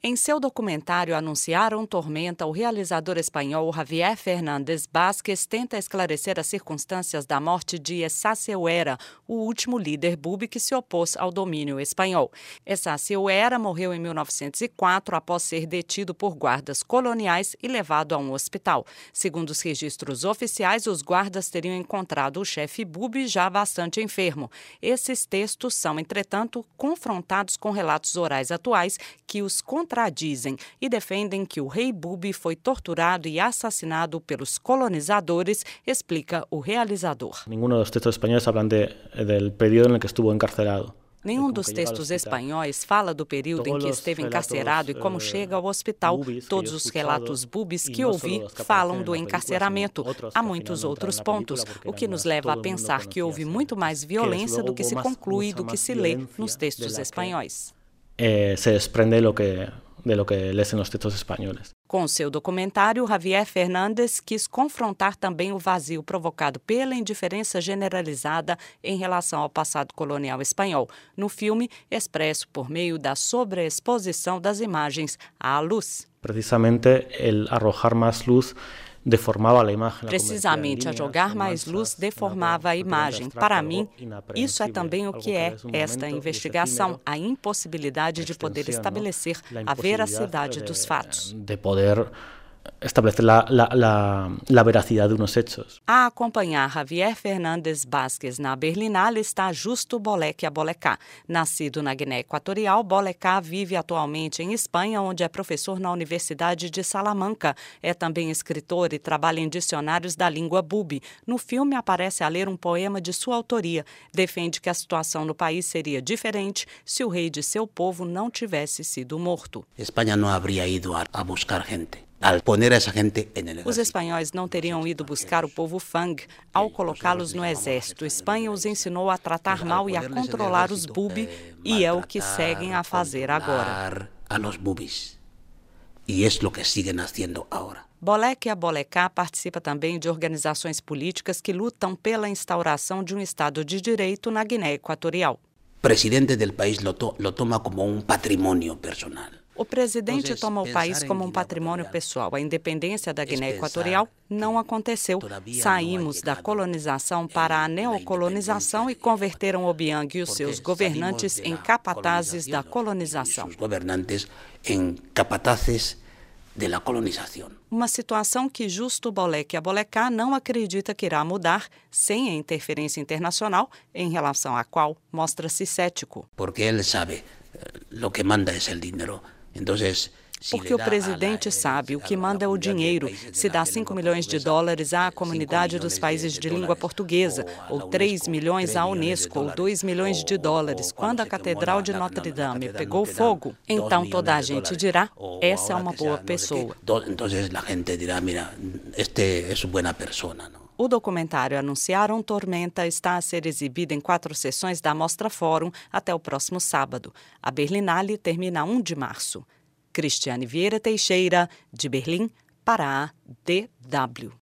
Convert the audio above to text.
Em seu documentário Anunciaram Tormenta, o realizador espanhol Javier Fernández Vázquez tenta esclarecer as circunstâncias da morte de Esace Huera, o último líder bubi que se opôs ao domínio espanhol. Esace Huera morreu em 1904 após ser detido por guardas coloniais e levado a um hospital. Segundo os registros oficiais, os guardas teriam encontrado o chefe bubi já bastante enfermo. Esses textos são, entretanto, confrontados com relatos orais atuais que os contradizem e defendem que o rei bubi foi torturado e assassinado pelos colonizadores, explica o realizador. Ninguno dos textos espanhóis hablan del período en el que estuvo encarcelado. Nenhum dos textos espanhóis fala do período em que esteve encarcerado e como chega ao hospital. Todos os relatos bubis que ouvi falam do encarceramento. Há muitos outros pontos, o que nos leva a pensar que houve muito mais violência do que se conclui e do que se lê nos textos espanhóis. Se desprende de lo que lees en los textos españoles. Com seu documentário, Javier Fernández quis confrontar também o vazio provocado pela indiferença generalizada em relação ao passado colonial espanhol, no filme expresso por meio da sobreexposição das imagens à luz. Precisamente el arrojar más luz deformava a imagem. Precisamente, a jogar mais luz deformava a imagem. Para mim, isso é também o que é esta investigação, a impossibilidade de poder estabelecer a veracidade dos fatos. De poder establecer la veracidad de unos hechos. A acompanhar Javier Fernández Vázquez na Berlinale está Justo Bolequia Bolecá. Nascido na Guiné Equatorial, Bolecá vive atualmente em Espanha, onde é professor na Universidade de Salamanca. É também escritor e trabalha em dicionários da língua bubi. No filme aparece a ler um poema de sua autoria. Defende que a situação no país seria diferente se o rei de seu povo não tivesse sido morto. Espanha não haveria ido a buscar gente. Os espanhóis não teriam ido buscar o povo Fang ao colocá-los no exército. Espanha os ensinou a tratar mal e a controlar os bubi, e é o que seguem a fazer agora. E é o que seguem fazendo agora. Bolequia Bolecá participa também de organizações políticas que lutam pela instauração de um Estado de Direito na Guiné Equatorial. O presidente do país lo toma como um patrimônio personal. O presidente toma o país como um patrimônio pessoal. A independência da Guiné Equatorial não aconteceu. Saímos da colonização para a neocolonização e converteram Obiang e os seus governantes em capatazes da colonização. Uma situação que Justo Bolequia Bolecá não acredita que irá mudar sem a interferência internacional, em relação à qual mostra-se cético. Porque ele sabe, o que manda é o dinheiro. Porque o presidente sabe, o que manda é o dinheiro. Se dá 5 milhões de dólares à comunidade dos países de língua portuguesa, ou 3 milhões à Unesco, ou 2 milhões de dólares, quando a Catedral de Notre Dame pegou fogo, então toda a gente dirá, essa é uma boa pessoa. Então a gente dirá, mira, este é uma boa pessoa, não? O documentário Anunciaram Tormenta está a ser exibido em 4 sessões da Mostra Fórum até o próximo sábado. A Berlinale termina 1 de março. Cristiane Vieira Teixeira, de Berlim, para a DW.